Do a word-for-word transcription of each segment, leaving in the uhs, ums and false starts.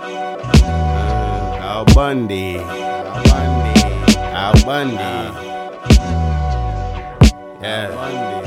Uh, Al Bundy. Al Bundy. Al Bundy. Yeah. Al Bundy.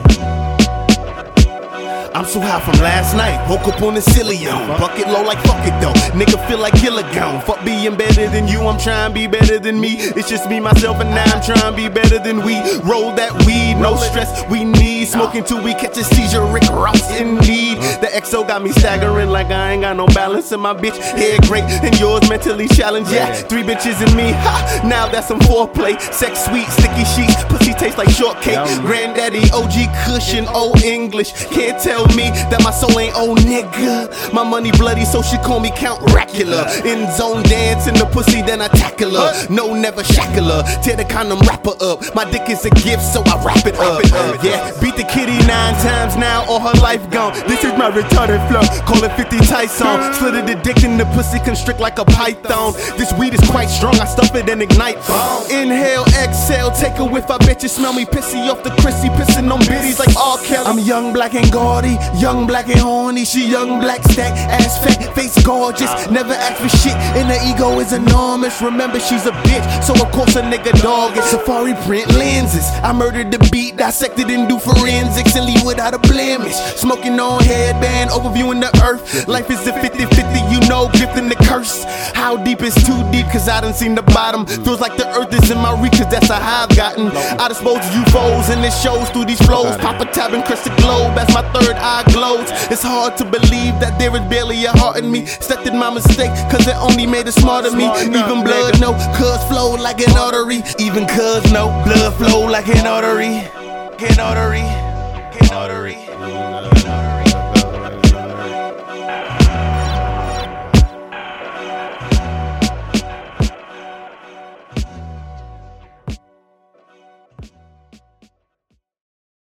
I'm so high from last night, woke up on the Cillian. Bucket low like fuck it though, nigga feel like killer gone. Fuck being better than you, I'm trying to be better than me. It's just me, myself, and now I'm trying to be better than we. Roll that weed, no stress we need. Smoking till we catch a seizure, Rick Ross indeed. The X O got me staggering like I ain't got no balance in my bitch. Head great and yours mentally challenged, yeah. Three bitches in me, ha, now that's some foreplay. Sex sweet, sticky sheets, pussy taste like shortcake. Granddaddy, O G cushion, old English. Can't tell me that my soul ain't old nigga. My money bloody, so she call me Count Racula. In zone dance in the pussy, then I tackle her. No, never shackle her. Tear the condom wrapper up. My dick is a gift, so I wrap it up. Yeah, beat the kitty nine times now, all her life gone. This is my retarded flow. Call it fifty Tyson. Slitted the dick in the pussy, constrict like a python. This weed is quite strong, I stuff it and ignite. Inhale, exhale, take a whiff. I bet you smell me pissy off the Chrissy, pissing on biddies like R. Kelly. I'm young, black, and gaudy. Young, black, and horny. She young, black, stack, ass fat, face gorgeous. Never ask for shit, and her ego is enormous. Remember, she's a bitch, so of course a nigga dog it. Safari print lenses. I murdered the beat, dissected and do forensics, and leave without a blemish. Smoking on headband, overviewing the earth. Life is a fifty fifty, you know, gift and the curse. How deep is too deep, cause I done seen the bottom. Feels like the earth is in my reach, cause that's how high I've gotten. I dispose of U F Os, and it shows through these flows. Pop a tab and crush the globe, as my third eye glows. It's hard to believe that there is barely a heart in me. Accepted my mistake, cause it only made it smart of me. Even blood no, cuz flow like an artery. Even cuz no, blood flow like an artery. An artery, an artery.